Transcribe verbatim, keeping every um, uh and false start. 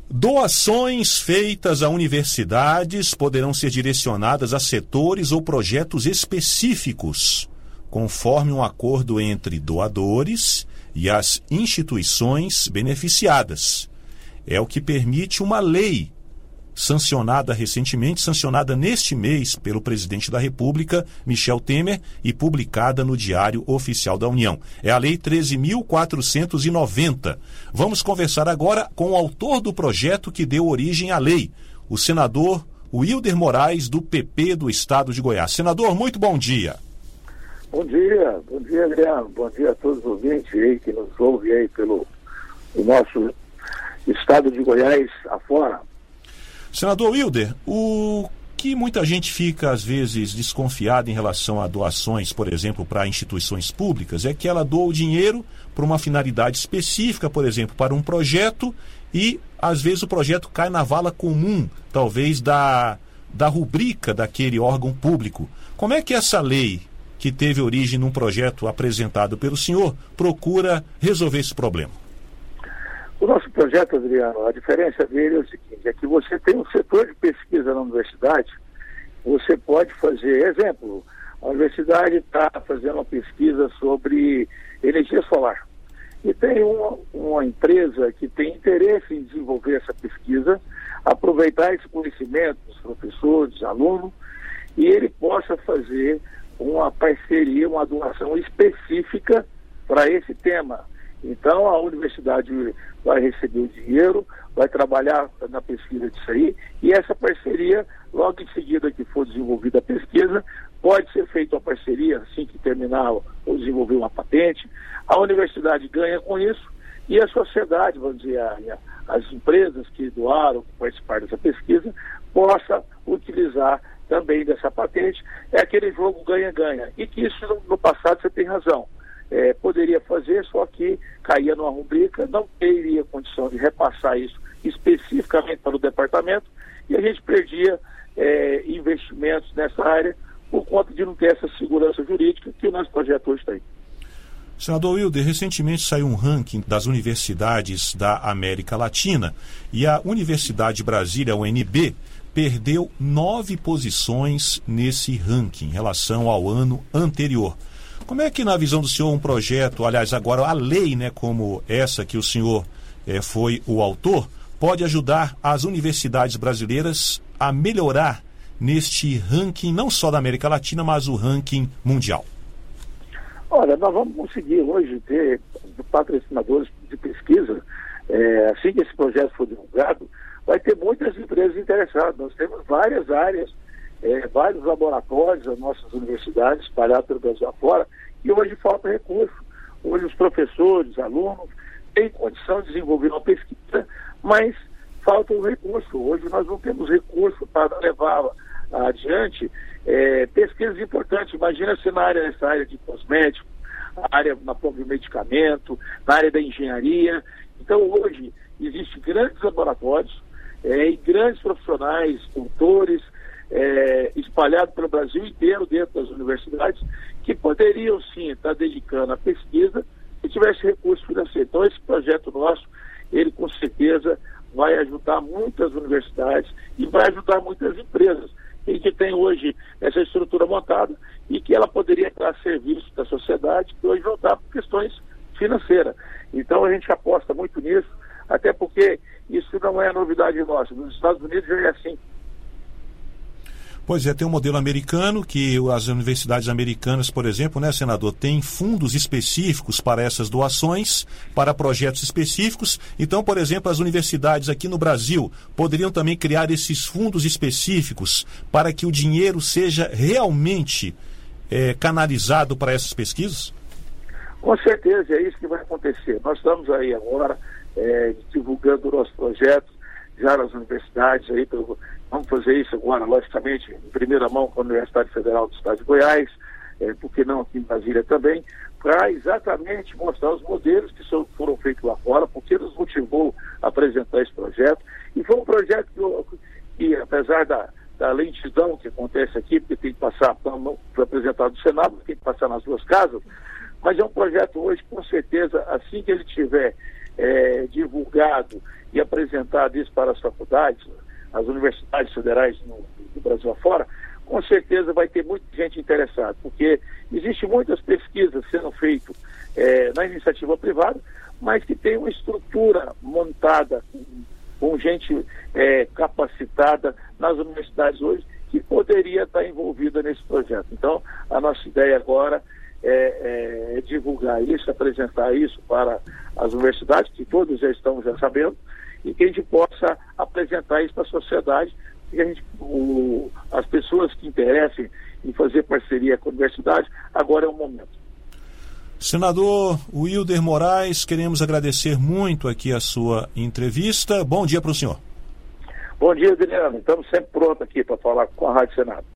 Doações feitas a universidades poderão ser direcionadas a setores ou projetos específicos, conforme um acordo entre doadores e as instituições beneficiadas. É o que permite uma lei sancionada recentemente, sancionada neste mês pelo presidente da República, Michel Temer, e publicada no Diário Oficial da União. É a Lei treze mil quatrocentos e noventa. Vamos conversar agora com o autor do projeto que deu origem à lei, o senador Wilder Moraes, do P P do Estado de Goiás. Senador, muito bom dia. Bom dia, bom dia, Adriano. Bom dia a todos os ouvintes aí que nos ouvem aí pelo o nosso Estado de Goiás afora. Senador Wilder, o que muita gente fica, às vezes, desconfiada em relação a doações, por exemplo, para instituições públicas, é que ela doa o dinheiro para uma finalidade específica, por exemplo, para um projeto, e, às vezes, o projeto cai na vala comum, talvez, da, da rubrica daquele órgão público. Como é que essa lei, que teve origem num projeto apresentado pelo senhor, procura resolver esse problema? O nosso projeto, Adriano, a diferença dele é o seguinte, é que você tem um setor de pesquisa na universidade, você pode fazer, exemplo, a universidade está fazendo uma pesquisa sobre energia solar. E tem uma, uma empresa que tem interesse em desenvolver essa pesquisa, aproveitar esse conhecimento dos professores, alunos, e ele possa fazer uma parceria, uma doação específica para esse tema. Então, a universidade vai receber o dinheiro, vai trabalhar na pesquisa disso aí, e essa parceria, logo em seguida que for desenvolvida a pesquisa, pode ser feita uma parceria, assim que terminar ou desenvolver uma patente. A universidade ganha com isso, e a sociedade, vamos dizer, a, a, as empresas que doaram, que participaram dessa pesquisa, possa utilizar também dessa patente. É aquele jogo ganha-ganha. E que isso, no, no passado, você tem razão. É, poderia fazer, só que caía numa rubrica, não teria condição de repassar isso especificamente para o departamento, e a gente perdia é, investimentos nessa área por conta de não ter essa segurança jurídica que o nosso projeto hoje tem. Senador Wilder, recentemente saiu um ranking das universidades da América Latina, e a Universidade de Brasília, a U N B, perdeu nove posições nesse ranking em relação ao ano anterior. Como é que, na visão do senhor, um projeto, aliás, agora a lei, né, como essa que o senhor eh, foi o autor, pode ajudar as universidades brasileiras a melhorar neste ranking, não só da América Latina, mas o ranking mundial? Olha, nós vamos conseguir hoje ter patrocinadores de pesquisa. É, assim que esse projeto for divulgado, vai ter muitas empresas interessadas. Nós temos várias áreas, É, vários laboratórios das nossas universidades espalhados pelo Brasil afora, e hoje falta recurso. Hoje os professores, alunos, têm condição de desenvolver uma pesquisa, mas falta o recurso. Hoje nós não temos recurso para levar adiante é, pesquisas importantes. Imagina se na área, nessa área de cosmético, na área na própria medicamento, na área da engenharia. Então hoje existem grandes laboratórios é, e grandes profissionais, doutores, É, espalhado pelo Brasil inteiro dentro das universidades, que poderiam sim estar dedicando à pesquisa se tivesse recurso financeiro. Então esse projeto nosso, ele com certeza vai ajudar muitas universidades e vai ajudar muitas empresas, e que tem hoje essa estrutura montada e que ela poderia estar a serviço da sociedade, que hoje não está por questões financeiras. Então a gente aposta muito nisso, até porque isso não é novidade nossa. Nos Estados Unidos já é assim. Pois é, tem um modelo americano que as universidades americanas, por exemplo, né, senador, têm fundos específicos para essas doações, para projetos específicos. Então, por exemplo, as universidades aqui no Brasil poderiam também criar esses fundos específicos para que o dinheiro seja realmente é, canalizado para essas pesquisas? Com certeza, é isso que vai acontecer. Nós estamos aí agora é, divulgando o nosso projeto já nas universidades, aí, pelo, vamos fazer isso agora, logicamente, em primeira mão com a Universidade Federal do Estado de Goiás, é, por que não aqui em Brasília também, para exatamente mostrar os modelos que são, foram feitos lá fora, porque nos motivou a apresentar esse projeto. E foi um projeto que, que apesar da, da lentidão que acontece aqui, porque tem que passar, não foi apresentado no Senado, tem que passar nas duas casas, mas é um projeto hoje, com certeza, assim que ele tiver é, divulgado e apresentado isso para as faculdades, as universidades federais no, do Brasil afora, com certeza vai ter muita gente interessada, porque existem muitas pesquisas sendo feitas é, na iniciativa privada, mas que tem uma estrutura montada com, com gente é, capacitada nas universidades hoje, que poderia estar envolvida nesse projeto. Então, a nossa ideia agora é, é divulgar isso, apresentar isso para as universidades, que todos já estão já sabendo, e que a gente possa apresentar isso para a sociedade, que a gente, o, as pessoas que interessem em fazer parceria com a universidade, agora é o momento. Senador Wilder Moraes, queremos agradecer muito aqui a sua entrevista. Bom dia para o senhor. Bom dia, Adriano. Estamos sempre prontos aqui para falar com a Rádio Senado.